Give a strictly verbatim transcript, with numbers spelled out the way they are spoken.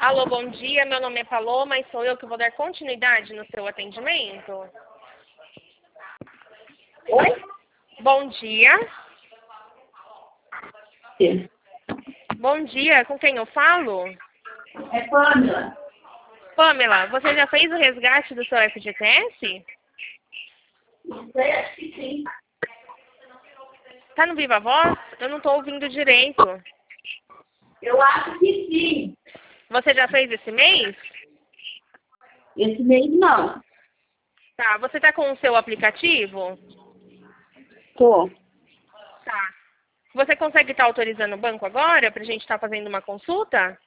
Alô, bom dia. Meu nome é Paloma e sou eu que vou dar continuidade no seu atendimento. Oi? Bom dia. Sim. Bom dia. Com quem eu falo? É Pamela. Pamela, você já fez o resgate do seu F G T S? Sei, acho que sim. Tá no Viva Voz? Eu não tô ouvindo direito. Eu acho que sim. Você já fez esse mês? Esse mês não. Tá. Você tá com o seu aplicativo? Tô. Tá. Você consegue estar autorizando o banco agora pra gente estar fazendo uma consulta?